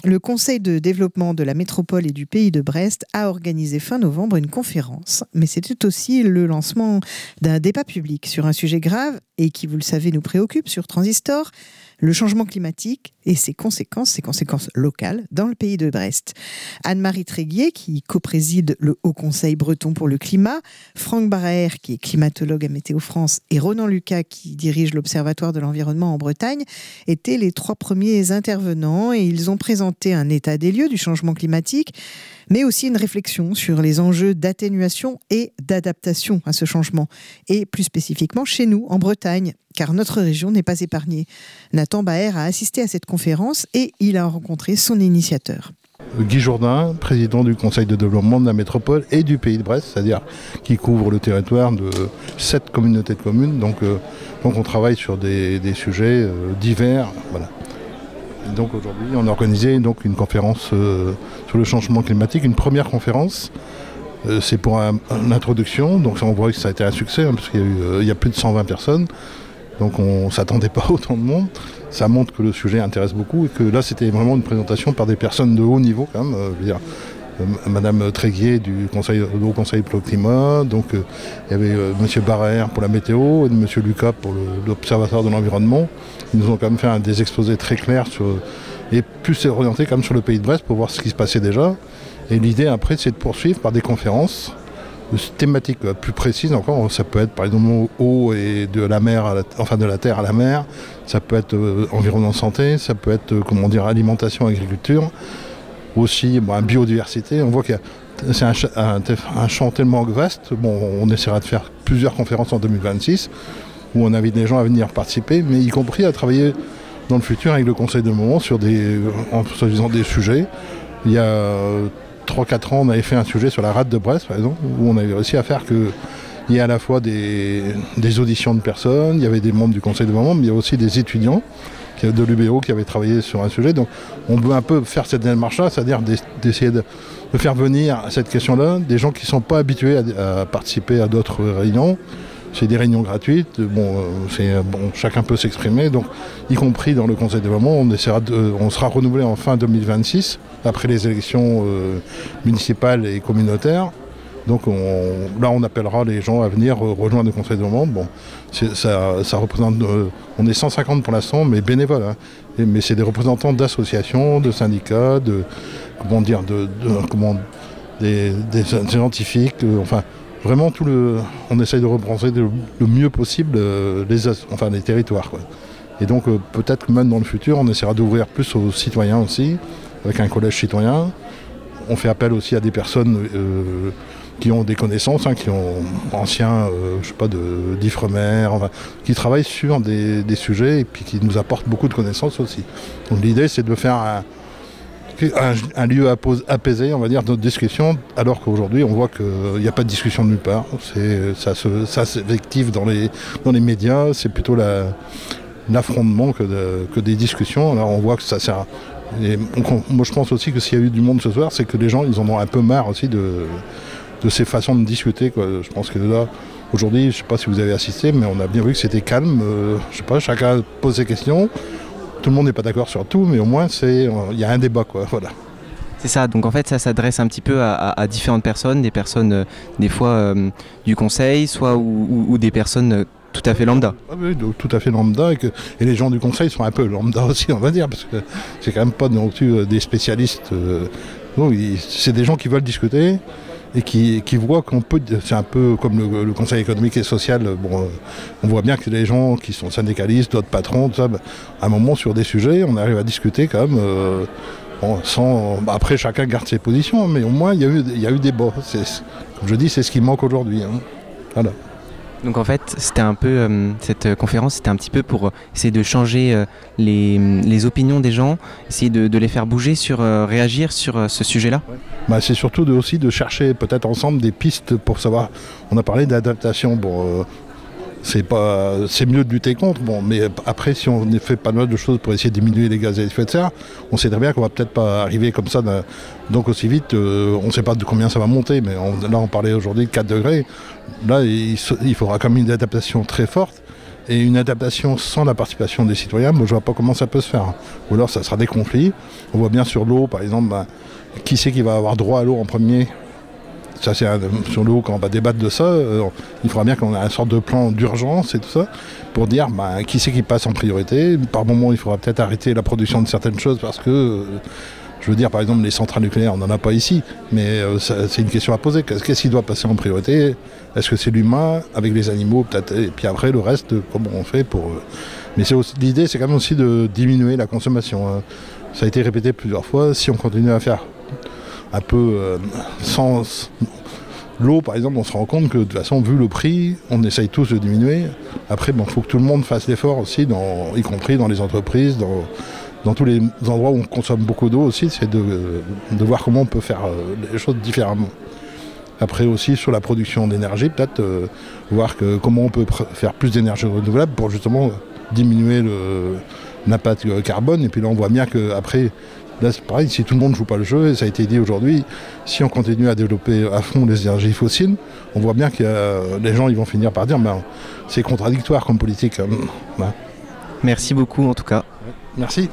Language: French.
Le Conseil de développement de la métropole et du pays de Brest a organisé fin novembre une conférence, mais c'était aussi le lancement d'un débat public sur un sujet grave et qui, vous le savez, nous préoccupe sur Transistor, le changement climatique et ses conséquences locales dans le pays de Brest. Anne-Marie Tréguier, qui co-préside le Haut Conseil breton pour le climat, Franck Baraer, qui est climatologue à Météo France, et Ronan Lucas, qui dirige l'Observatoire de l'environnement en Bretagne, étaient les 3 premiers intervenants et ils ont présenté un état des lieux du changement climatique, mais aussi une réflexion sur les enjeux d'atténuation et d'adaptation à ce changement, et plus spécifiquement chez nous, en Bretagne, car notre région n'est pas épargnée. Nathan Baer a assisté à cette conférence et il a rencontré son initiateur. Guy Jourdain, président du Conseil de développement de la métropole et du pays de Brest, c'est-à-dire qui couvre le territoire de 7 communautés de communes. Donc on travaille sur des sujets divers. Voilà. Et donc aujourd'hui, on a organisé une conférence sur le changement climatique, une première conférence. C'est pour une introduction, donc on voit que ça a été un succès, parce qu'il y a plus de 120 personnes. Donc on ne s'attendait pas à autant de monde. Ça montre que le sujet intéresse beaucoup et que là c'était vraiment une présentation par des personnes de haut niveau quand même. Je veux dire, Madame Tréguier du Haut Conseil pour le climat, donc il y avait Monsieur Baraer pour la météo et Monsieur Lucas pour l'Observatoire de l'environnement. Ils nous ont quand même fait des exposés très clairs et plus orientés quand même sur le pays de Brest pour voir ce qui se passait déjà. Et l'idée après c'est de poursuivre par des conférences thématiques plus précises encore. Ça peut être par exemple eau et de la mer, de la terre à la mer. Ça peut être environnement santé, ça peut être alimentation, agriculture. Aussi biodiversité. On voit que c'est un champ tellement vaste. Bon, on essaiera de faire plusieurs conférences en 2026 où on invite les gens à venir participer, mais y compris à travailler dans le futur avec le Conseil de développement en choisissant des sujets. Il y a 3-4 ans, on avait fait un sujet sur la rade de Brest, par exemple, où on avait réussi à faire qu'il y ait à la fois des auditions de personnes, il y avait des membres du Conseil de développement, mais il y a aussi des étudiants de l'UBO qui avaient travaillé sur un sujet. Donc on veut un peu faire cette démarche-là, c'est-à-dire d'essayer de faire venir à cette question-là des gens qui ne sont pas habitués à participer à d'autres réunions. C'est des réunions gratuites, chacun peut s'exprimer, donc y compris dans le Conseil de développement, on sera renouvelé en fin 2026, après les élections municipales et communautaires. Donc on appellera les gens à venir rejoindre le Conseil de développement. Bon, ça représente, on est 150 pour l'instant, mais bénévoles. Hein. Mais c'est des représentants d'associations, de syndicats, des scientifiques, vraiment on essaye de représenter le mieux possible les territoires. Quoi. Et donc peut-être que même dans le futur, on essaiera d'ouvrir plus aux citoyens aussi, avec un collège citoyen. On fait appel aussi à des personnes qui ont des connaissances, qui ont anciens, d'Ifremer, qui travaillent sur des sujets et puis qui nous apportent beaucoup de connaissances aussi. Donc l'idée c'est de faire un lieu apaisé, on va dire, de notre discussion, alors qu'aujourd'hui on voit qu'il n'y a pas de discussion de nulle part. Ça s'effective dans les médias, c'est plutôt l'affrontement que des discussions. Alors on voit que ça sert. Moi je pense aussi que s'il y a eu du monde ce soir, c'est que les gens ils en ont un peu marre aussi de ces façons de discuter. Quoi. Je pense que là, aujourd'hui, je ne sais pas si vous avez assisté, mais on a bien vu que c'était calme. Chacun pose ses questions. Tout le monde n'est pas d'accord sur tout, mais au moins il y a un débat, quoi. Voilà. C'est ça, donc en fait ça s'adresse un petit peu à différentes personnes, des personnes des fois du conseil, soit ou des personnes tout à fait lambda. Ah oui, donc, tout à fait lambda, et les gens du conseil sont un peu lambda aussi, on va dire, parce que c'est quand même pas non plus des spécialistes. C'est des gens qui veulent discuter et qui voient qu'on peut, c'est un peu comme le Conseil économique et social, on voit bien que les gens qui sont syndicalistes, d'autres patrons, tout ça, à un moment sur des sujets, on arrive à discuter quand même, après chacun garde ses positions, mais au moins il y a eu débat. Comme je dis, c'est ce qui manque aujourd'hui. Hein. Voilà. Donc en fait, c'était un peu cette conférence, c'était un petit peu pour essayer de changer les opinions des gens, essayer de les faire bouger réagir sur ce sujet-là. Ouais. C'est surtout aussi de chercher peut-être ensemble des pistes pour savoir. On a parlé d'adaptation. C'est mieux de lutter contre. Mais après, si on ne fait pas mal de choses pour essayer de diminuer les gaz à effet de serre, on sait très bien qu'on va peut-être pas arriver comme ça. Donc aussi vite, on ne sait pas de combien ça va monter. Mais là, on parlait aujourd'hui de 4 degrés. Là, il faudra quand même une adaptation très forte. Et une adaptation sans la participation des citoyens, moi, je vois pas comment ça peut se faire. Ou alors ça sera des conflits. On voit bien sur l'eau, par exemple, qui c'est qui va avoir droit à l'eau en premier ? Ça, c'est sur l'eau, quand on va débattre de ça, il faudra bien qu'on ait une sorte de plan d'urgence et tout ça, pour dire qui c'est qui passe en priorité. Par moment, il faudra peut-être arrêter la production de certaines choses parce que, je veux dire, par exemple, les centrales nucléaires, on n'en a pas ici, mais c'est une question à poser. Qu'est-ce qui doit passer en priorité ? Est-ce que c'est l'humain, avec les animaux, peut-être, et puis après, le reste, comment on fait pour... Mais l'idée, c'est quand même aussi de diminuer la consommation. Hein. Ça a été répété plusieurs fois. Si on continue à faire un peu sans l'eau, par exemple, on se rend compte que de toute façon, vu le prix, on essaye tous de diminuer. Après, il faut que tout le monde fasse l'effort aussi, y compris dans les entreprises, dans tous les endroits où on consomme beaucoup d'eau aussi, c'est de voir comment on peut faire les choses différemment. Après aussi, sur la production d'énergie, peut-être voir comment on peut faire plus d'énergie renouvelable pour justement diminuer l'impact carbone. Et puis là, on voit bien qu'après, là, c'est pareil, si tout le monde ne joue pas le jeu, et ça a été dit aujourd'hui, si on continue à développer à fond les énergies fossiles, on voit bien que les gens ils vont finir par dire c'est contradictoire comme politique. Merci beaucoup en tout cas. Merci.